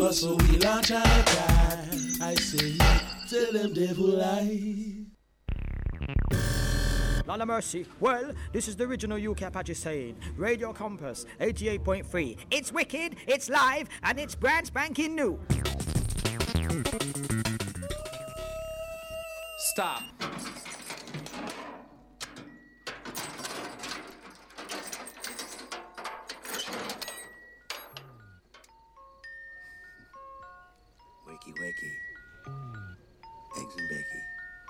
so we launch our cry. I say, tell them devil lie. Lord of mercy. Well, this is the original UK Apache saying, Radio Compass 88.3. It's wicked, it's live, and it's brand spanking new. Stop. Wakey, wakey. Eggs and bacon.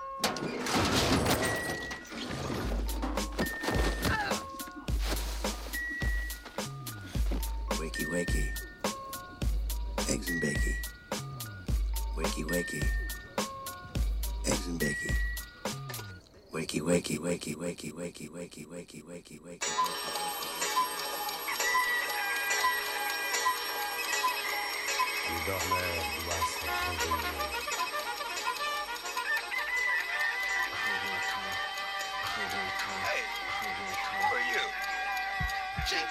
Wakey, wakey. Eggs and bacon. Wakey, wakey. Eggs and bacon. Wakey, wakey, wakey, wakey, wakey, wakey, wakey, wakey, wakey. Hey, who are you? Chick.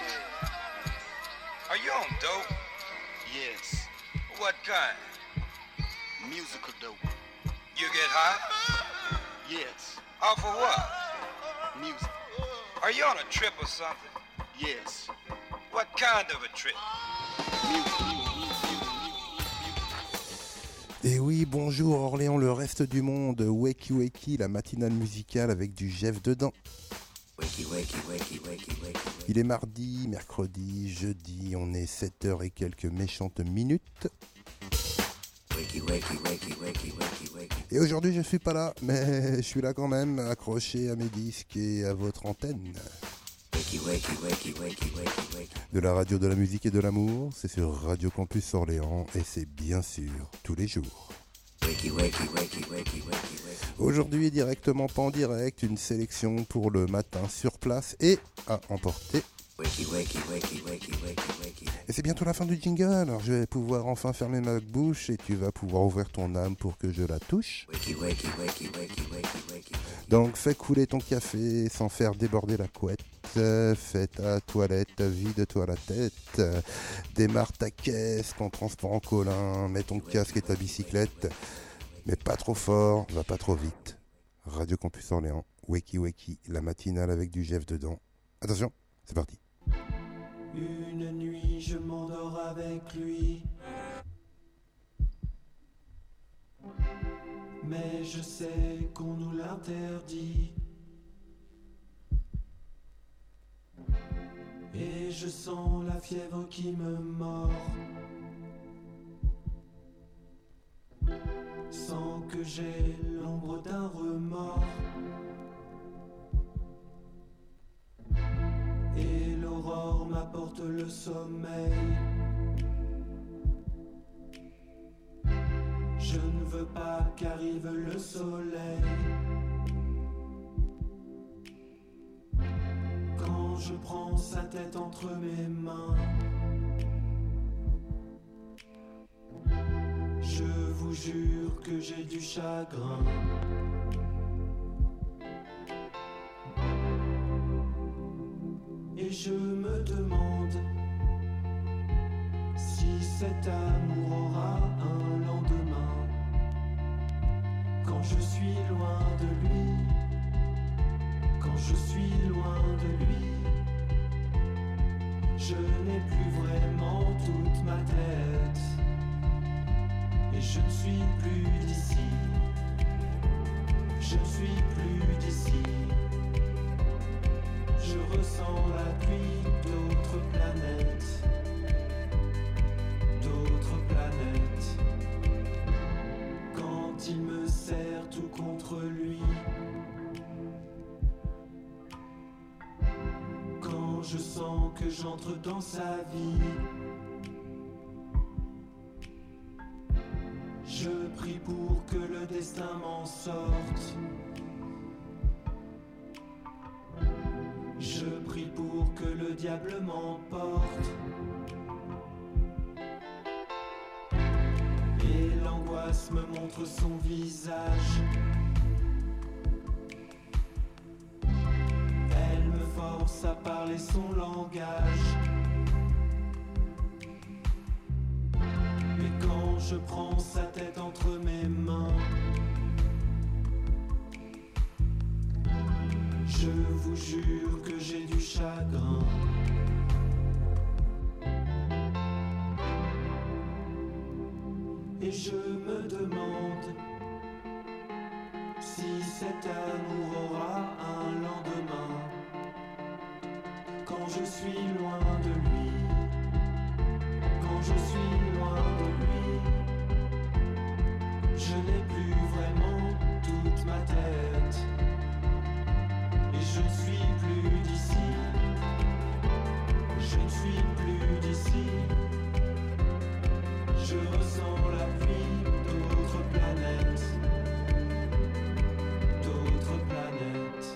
Are you on dope? Yes, What kind? musical dope. You get high? Yes, Off of what? music. Are you on a trip or something? Yes, What kind of a trip? Et oui, bonjour Orléans, le reste du monde, Wakey Wakey, la matinale musicale avec du Jeff dedans. Wakey, wakey, wakey, wakey, wakey. Il est mardi, mercredi, jeudi, on est 7h et quelques méchantes minutes. Wakey, wakey, wakey, wakey, wakey, wakey. Et aujourd'hui je suis pas là, mais je suis là quand même, accroché à mes disques et à votre antenne. Wakey, wakey, wakey, wakey, wakey, wakey. De la radio de la musique et de l'amour, c'est sur Radio Campus Orléans et c'est bien sûr tous les jours. Wakey, wakey, wakey, wakey, wakey, wakey. Aujourd'hui directement pas en direct, une sélection pour le matin sur place et à emporter. Wakey, wakey, wakey, wakey, wakey, wakey. Et c'est bientôt la fin du jingle, alors je vais pouvoir enfin fermer ma bouche et tu vas pouvoir ouvrir ton âme pour que je la touche. Wakey, wakey, wakey, wakey, wakey, wakey. Donc fais couler ton café sans faire déborder la couette. Fais ta toilette, vide-toi la tête. Démarre ta caisse, ton transport en commun, mets ton casque et ta bicyclette. Mais pas trop fort, va pas trop vite. Radio Campus Orléans, Wakey Wakey, la matinale avec du Jeff dedans. Attention, c'est parti. Une nuit, je m'endors avec lui. Mais je sais qu'on nous l'interdit. Et je sens la fièvre qui me mord. Sans que j'ai l'ombre d'un remords. Et l'aurore m'apporte le sommeil. Je ne veux pas qu'arrive le soleil. Quand je prends sa tête entre mes mains, je vous jure que j'ai du chagrin. Et je me demande si cet amour aura un lendemain. Quand je suis loin de lui, quand je suis loin de lui, je n'ai plus vraiment toute ma tête. Et je ne suis plus d'ici, je ne suis plus d'ici. Je ressens la pluie d'autres planètes, d'autres planètes. Quand il me serre tout contre lui, quand je sens que j'entre dans sa vie, je prie pour que le destin m'en sorte. Je prie pour que le diable m'emporte. Et l'angoisse me montre son visage. Elle me force à parler son langage. je prends sa tête entre mes mains. Je vous jure que j'ai du chagrin. Et je me demande si cet amour aura un lendemain. Quand je suis loin de lui, quand je suis loin de lui, je n'ai plus vraiment toute ma tête. Et je ne suis plus d'ici, je ne suis plus d'ici. Je ressens la pluie d'autres planètes, d'autres planètes.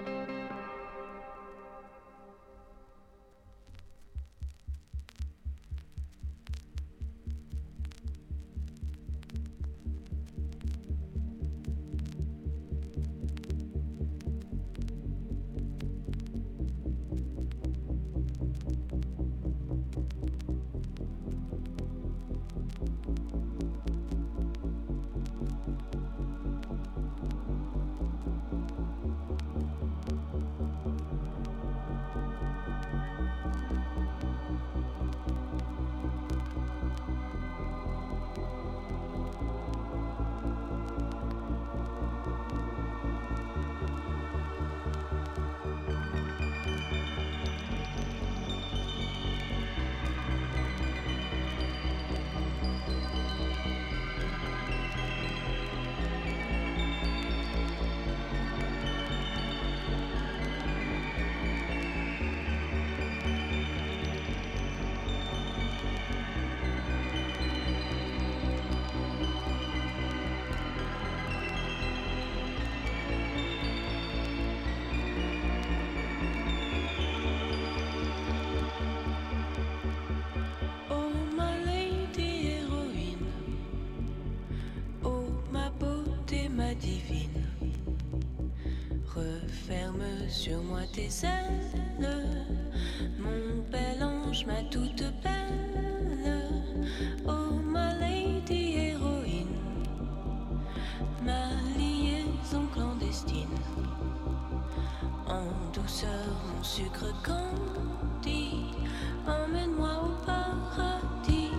Sur moi tes ailes, mon bel ange, ma toute belle. Oh ma lady héroïne, ma liaison clandestine. En douceur mon sucre candi, emmène-moi au paradis.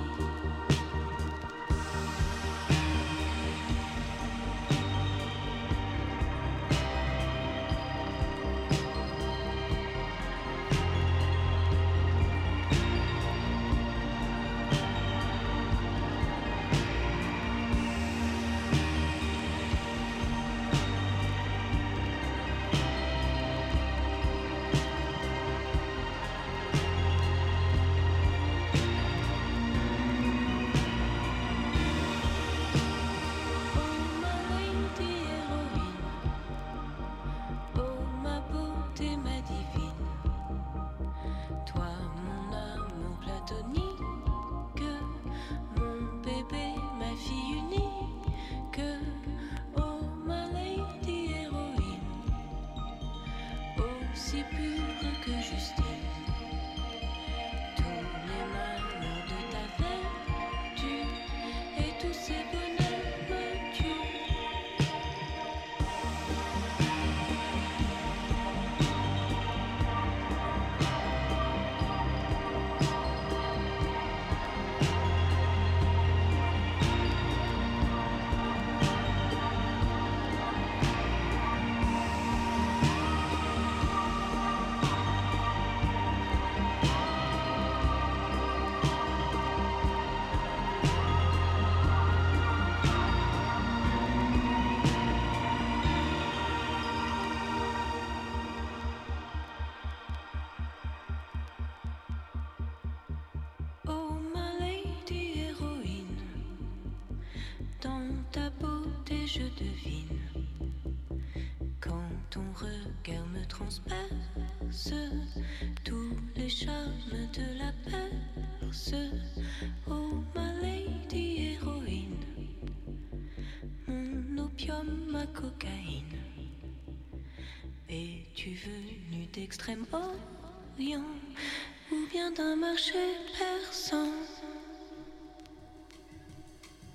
Je devine quand ton regard me transperce tous les charmes de la Perse. Oh ma lady héroïne, mon opium, ma cocaïne. Es-tu venu d'Extrême-Orient ou bien d'un marché persan?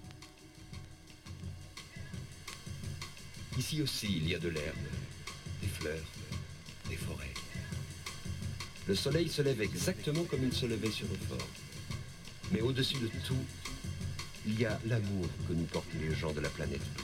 Ici aussi, il y a de l'herbe, des fleurs, des forêts. Le soleil se lève exactement comme il se levait sur Eufort. Mais au-dessus de tout, il y a l'amour que nous portent les gens de la planète bleue.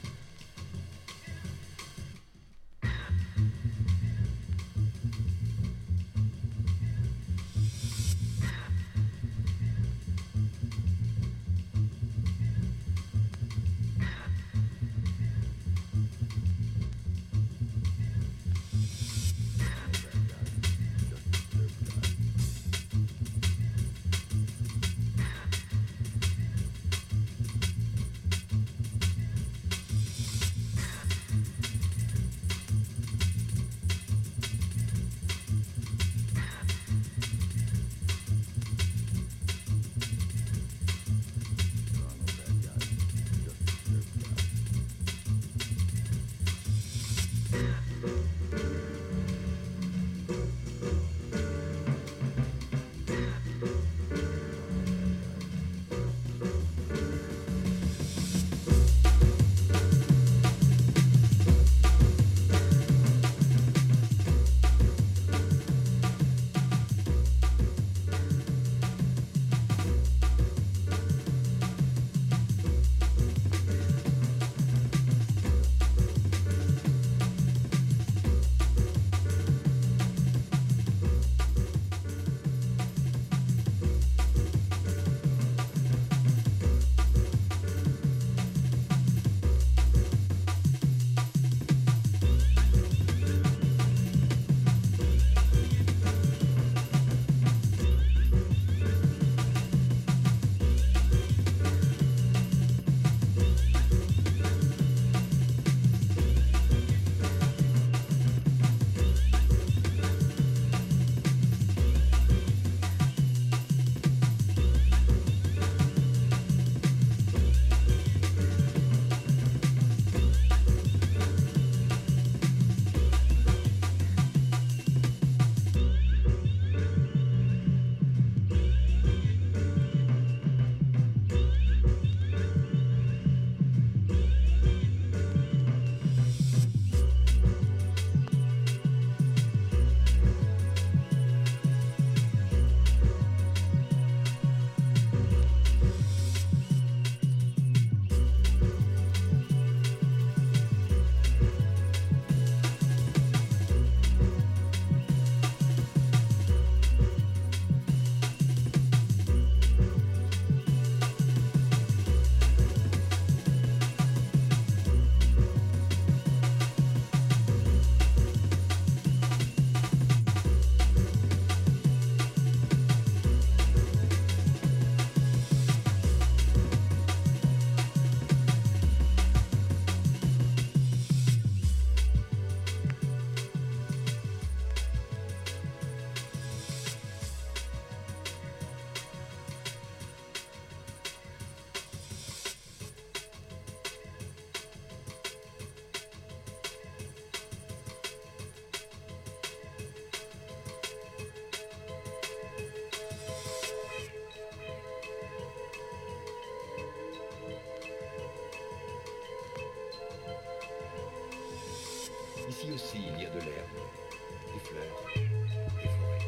Ici aussi, il y a de l'herbe, des fleurs, des forêts.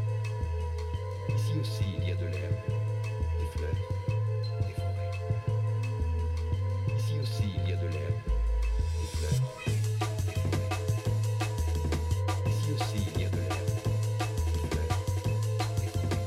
Ici aussi, il y a de l'herbe, des fleurs, des forêts. Ici aussi, il y a de l'herbe, des fleurs, des forêts. Ici aussi, il y a de l'herbe, des fleurs, des forêts.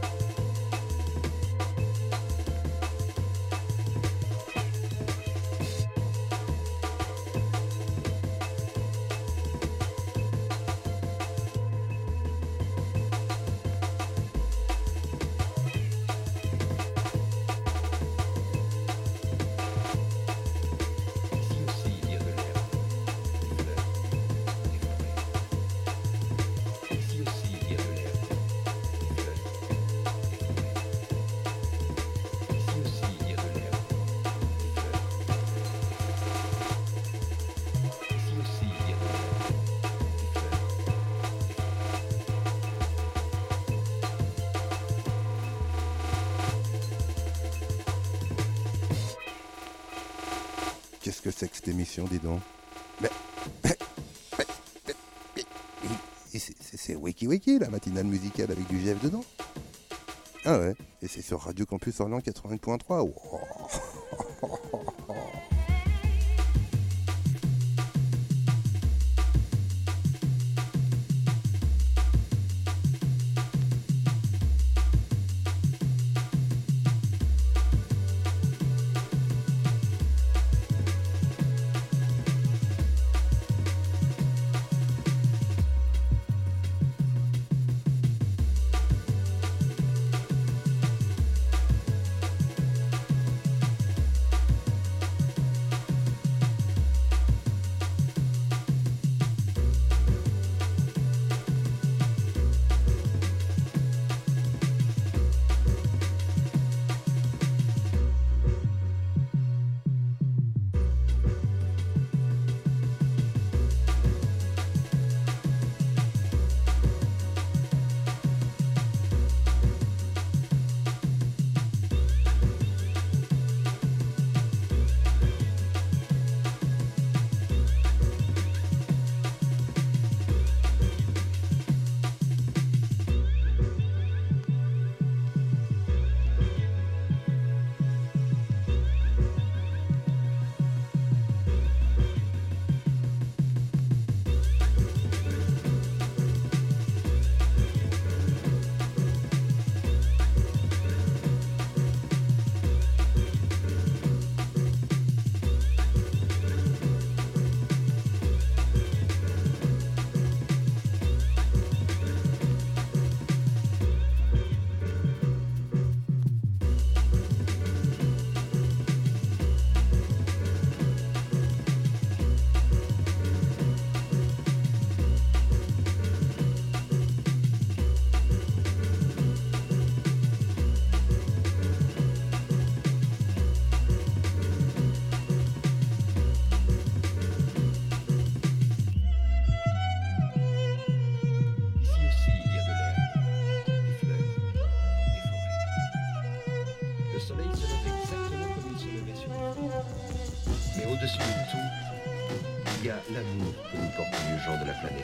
Qu'est-ce que c'est que cette émission, dis donc? C'est Wakey Wakey, la matinale musicale avec du GF dedans. Ah ouais, et c'est sur Radio Campus Orléans 80.3. Wow. Au-dessus de tout, il y a l'amour que nous portent les gens de la planète.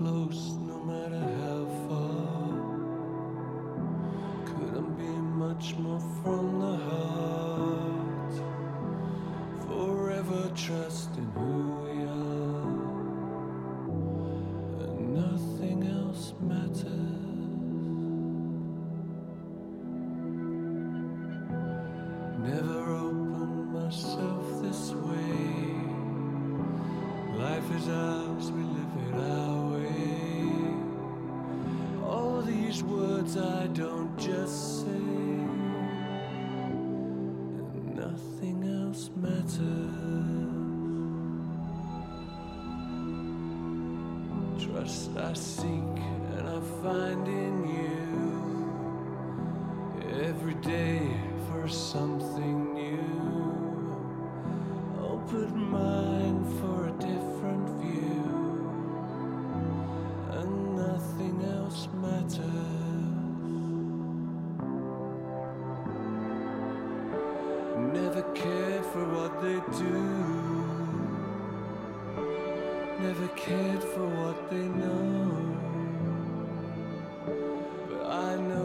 close, no matter how far. Couldn't be much more from the heart. Forever trusting who we are, and nothing else matters. Never opened myself this way. Life is ours, we live it our way. All these words I don't just say, and nothing else matters. Trust I seek and I find in you every day for something new. Open mind for a different view, and nothing else matters. Never cared for what they do, never cared for what they know, but I know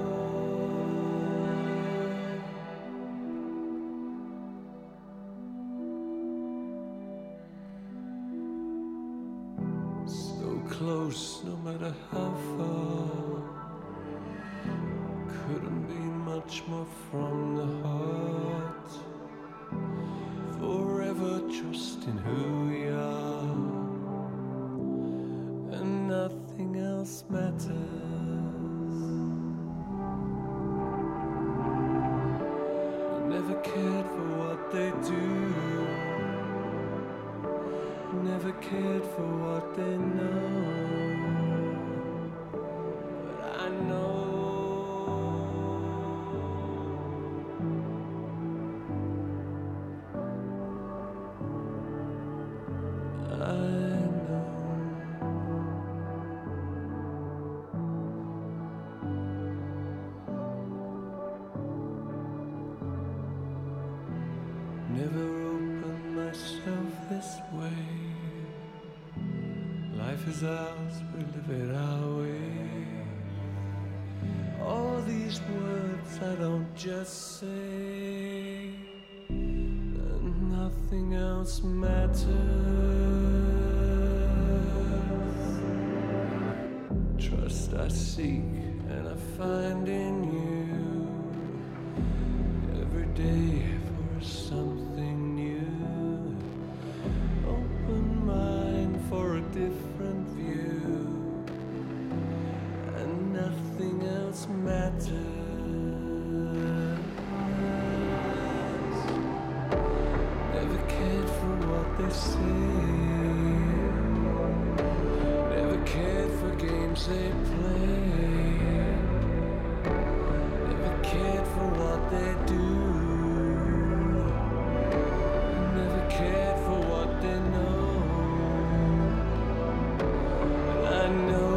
close, no matter how far. Couldn't be much more from the heart. Forever trusting who we are, and nothing else matters. Never cared for what they do, never cared for what they know, but I know never opened myself this way. Life is ours, we live it our way. All these words I don't just say, and nothing else matters. Trust I seek and I find in you every day for something new. Open mind for a different view, and nothing else matters. Never cared for what they say, never cared for games they play, never cared for what they do, never cared for what they know. I know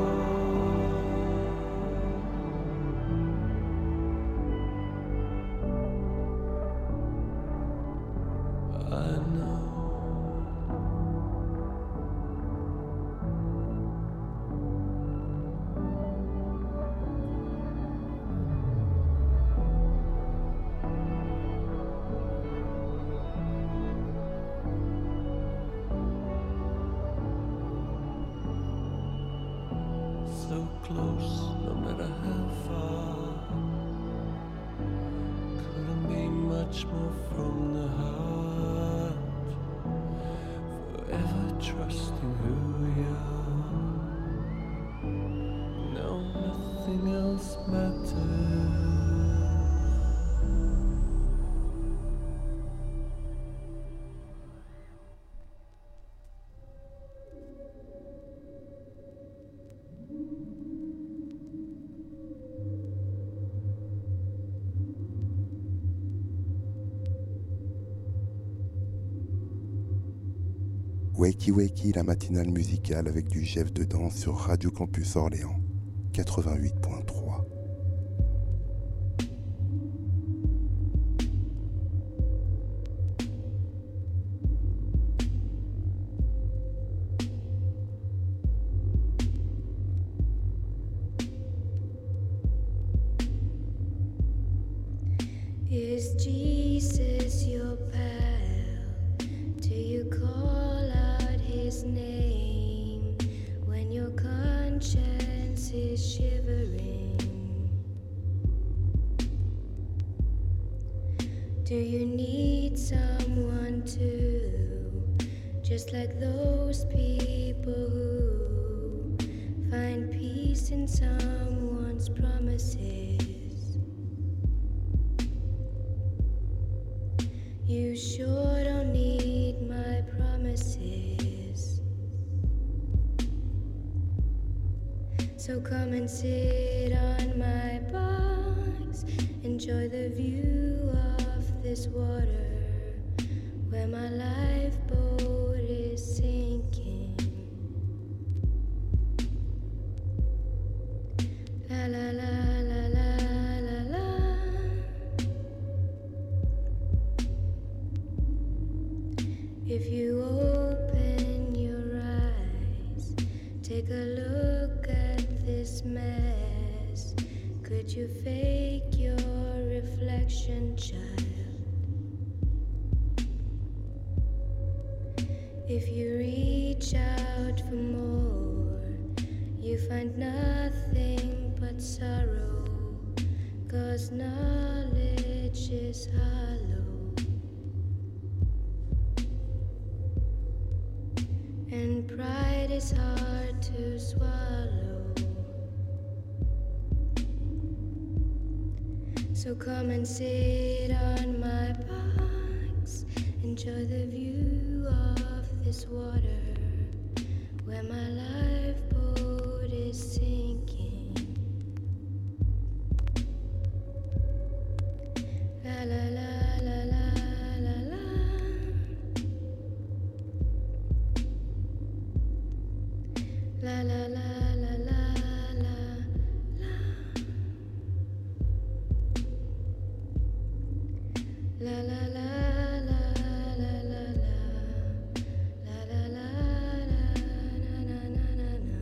so close, no matter how far. Couldn't be much more from the heart. Forever trusting who we are. No, nothing else matters. Wakey Wakey, la matinale musicale avec du Jeff dedans sur Radio Campus Orléans 88.3. Is Jesus your pal? Do you call out his name when your conscience is shivering? Do you need someone to, just like those people who find peace in someone's promises? You sure don't need my promises. So come and sit on my box, enjoy the view of this water where my lifeboat is sinking. La la la la la la la. If you open your eyes, take a look at this mess. Could you fake your reflection, child? If you reach out for more, you find nothing but sorrow, 'cause knowledge is hollow. And pride is hard to swallow. So come and sit on my box, enjoy the view of this water where my lifeboat is sinking. La la la la la la la. La la la la la la la. La la la la la la la. La la la la na na na na na.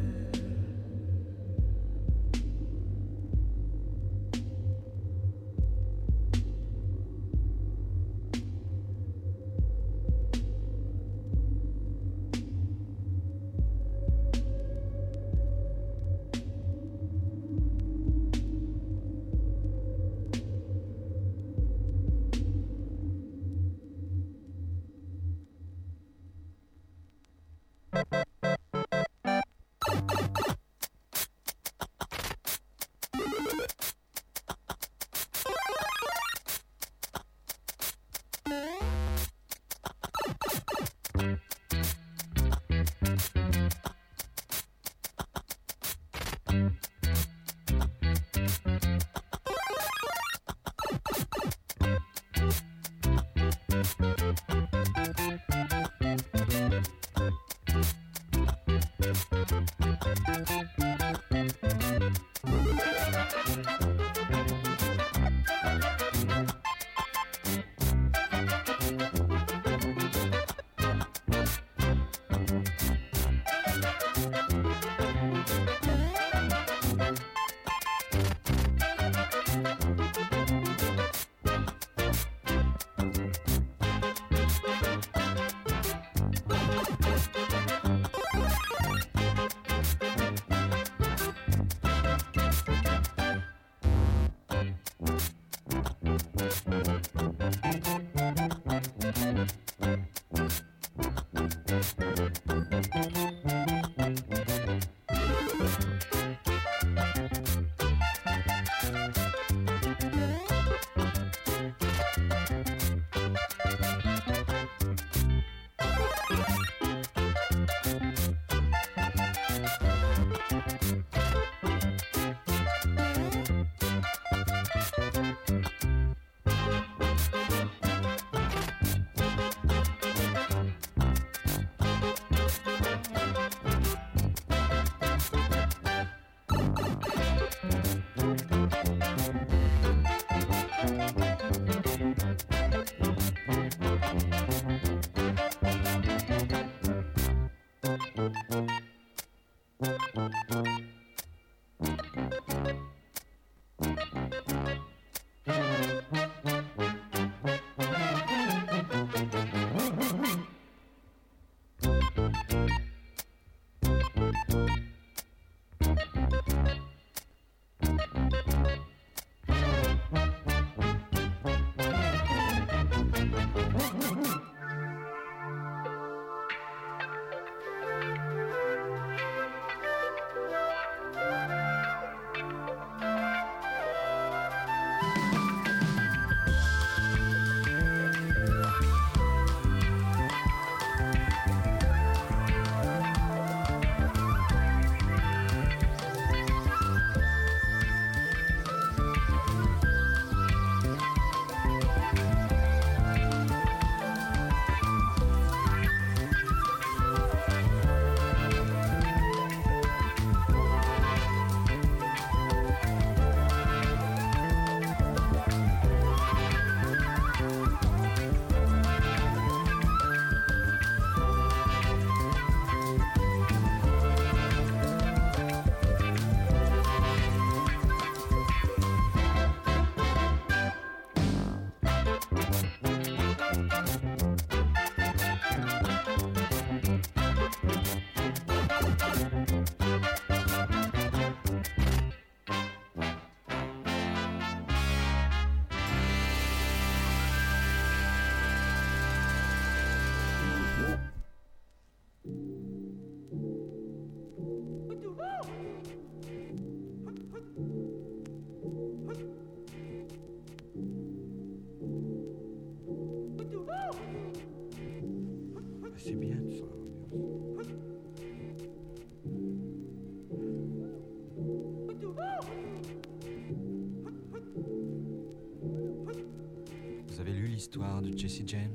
l'histoire de Jesse James?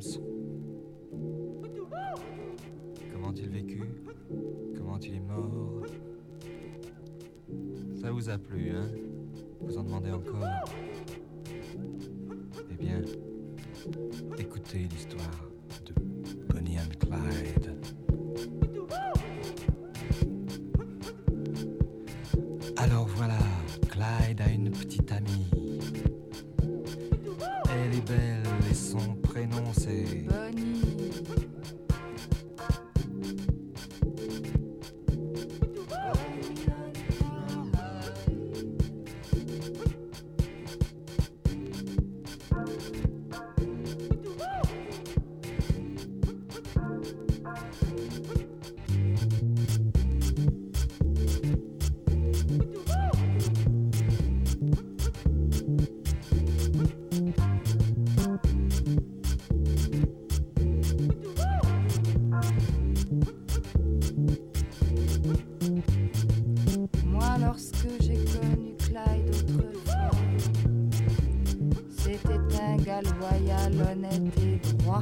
Comment il vécut? Comment il est mort? Ça vous a plu, hein? Vous en demandez encore? Eh bien, écoutez l'histoire de Bonnie and Clyde. Alors voilà, Clyde a une petite amie. Elle est belle et son prénom c'est Bonnie. Moi, lorsque j'ai connu Clyde autrefois, c'était un gars loyal, honnête et droit.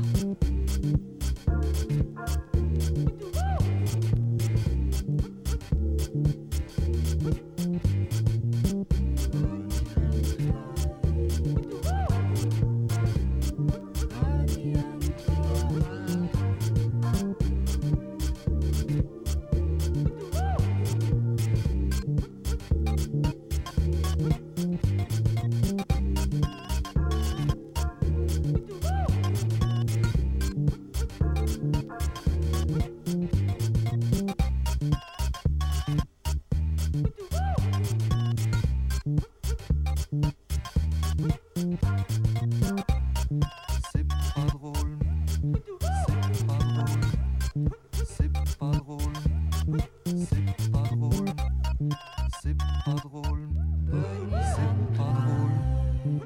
c'est pas drôle, c'est pas drôle, c'est pas drôle, c'est pas drôle, c'est pas drôle, c'est pas drôle.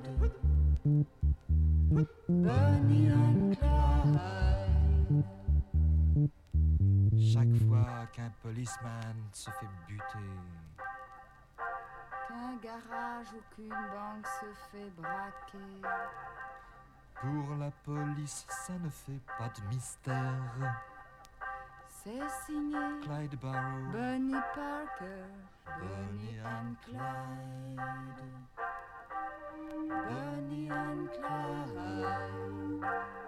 Bonnie and Clyde. Chaque fois qu'un policeman se fait buter, Qu'un garage ou qu'une banque se fait braquer, pour la police ça ne fait pas de mystère. c'est signé Clyde Barrow, Bonnie Parker, Bonnie and Clyde. Bonnie and Clyde.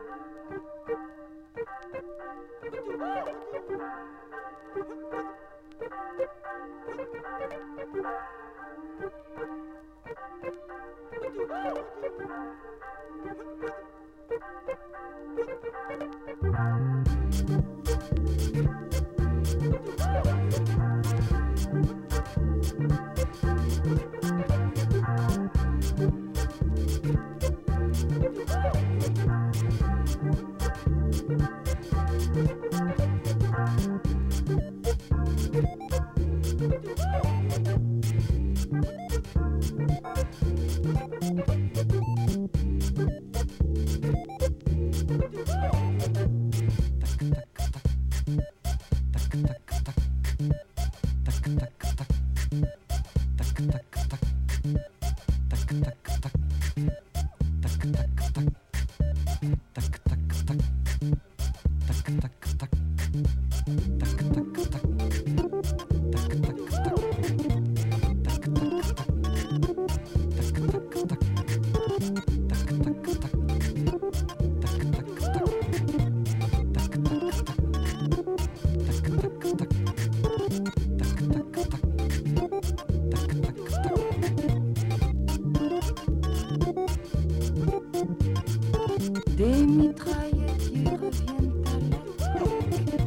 Des mitraillettes qui reviennent à l'attaque.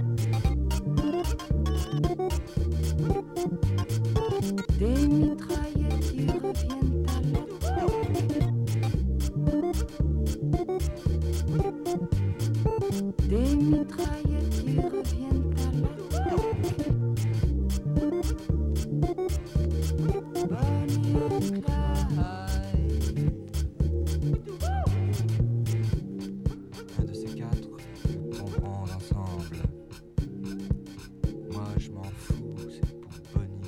Des mitraillettes qui reviennent à l'attaque. Des mitraillettes qui reviennent à l'attaque. Bonnie and Clyde. un de ces quatre tomberont ensemble. Moi je m'en fous, c'est pour Bonnie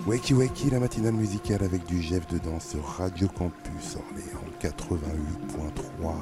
Wakey Wakey, la matinale musicale avec du Jeff dedans sur Radio Campus Orléans 88.3.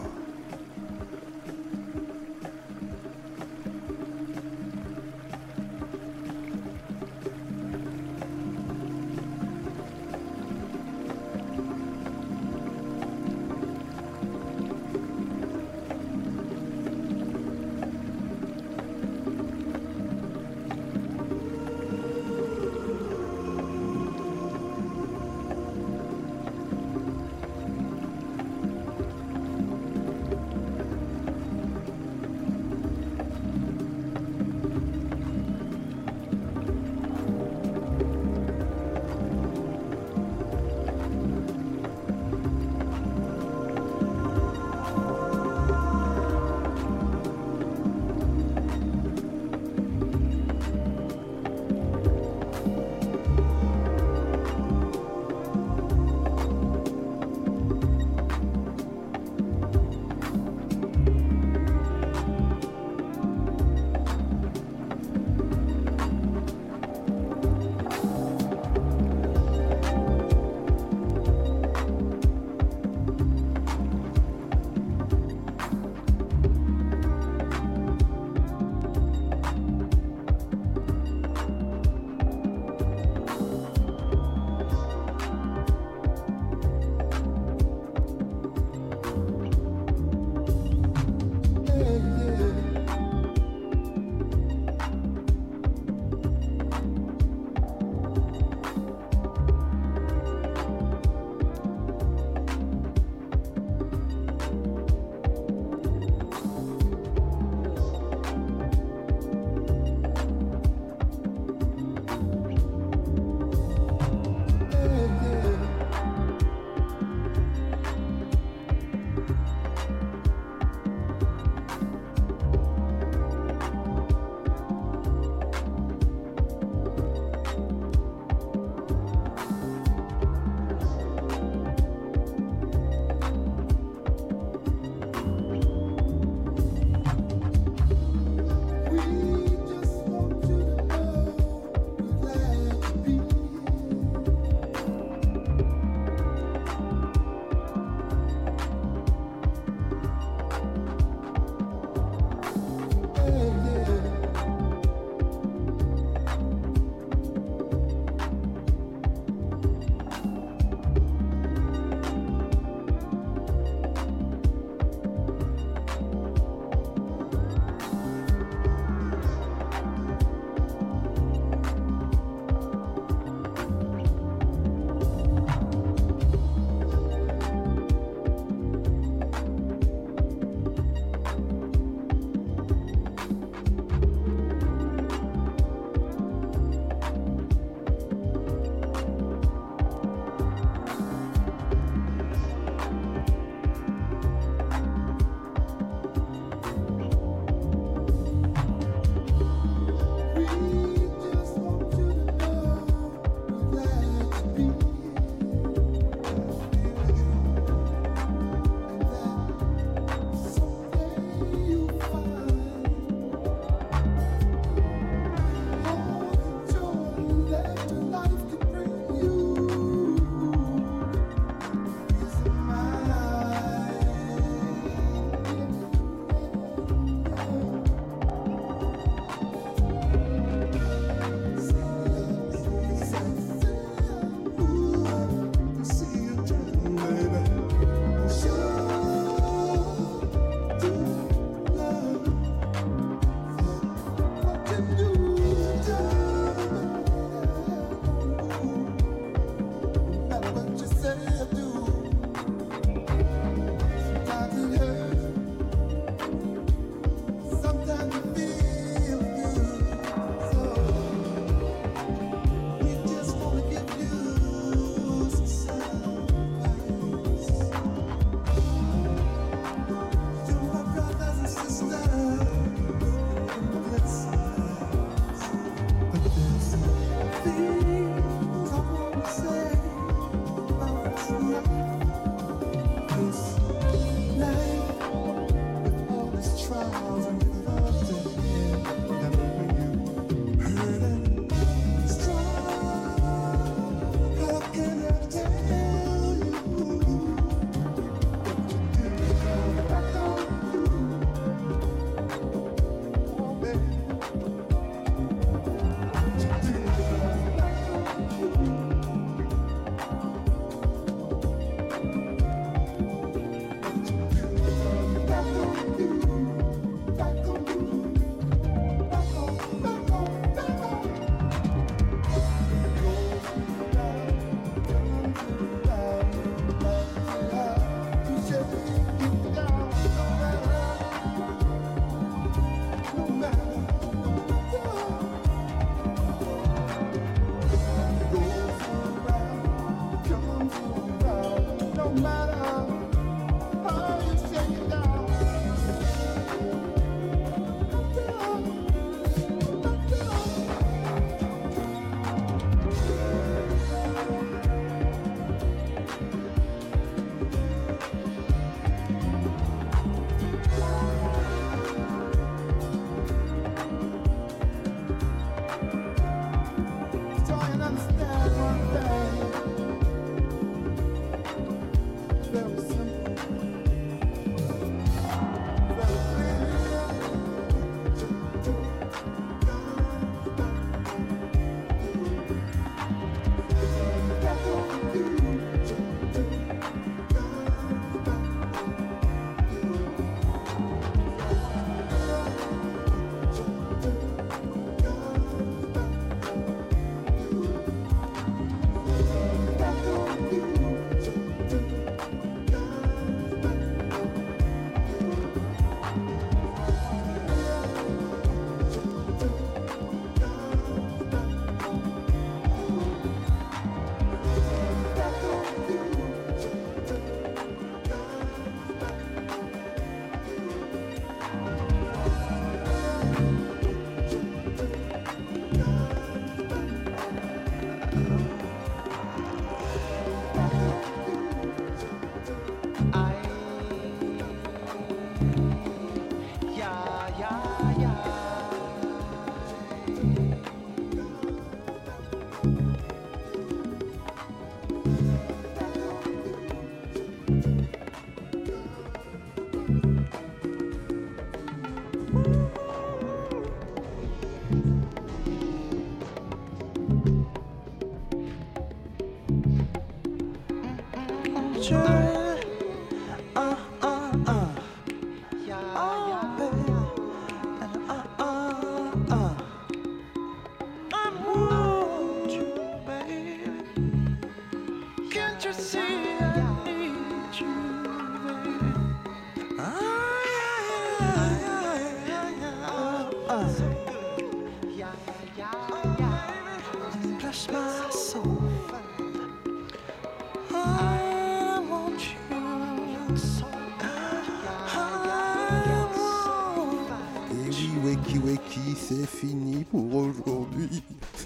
C'est fini pour aujourd'hui.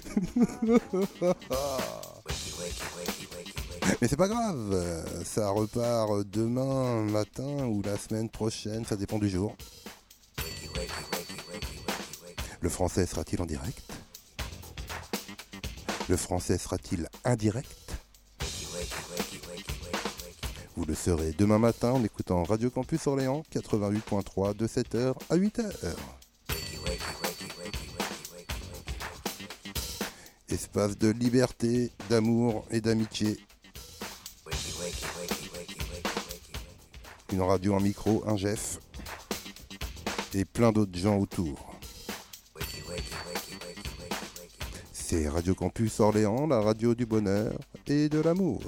Mais c'est pas grave, ça repart demain matin ou la semaine prochaine, ça dépend du jour. Le français sera-t-il en direct? Le français sera-t-il indirect? Vous le saurez demain matin en écoutant Radio Campus Orléans 88.3 de 7h à 8h. Espace de liberté, d'amour et d'amitié. Une radio, un micro, un Jeff et plein d'autres gens autour. C'est Radio Campus Orléans, la radio du bonheur et de l'amour.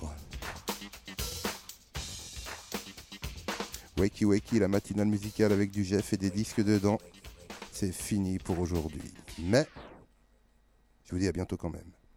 Wakey Wakey, la matinale musicale avec du Jeff et des disques dedans. C'est fini pour aujourd'hui. Mais je vous dis à bientôt quand même.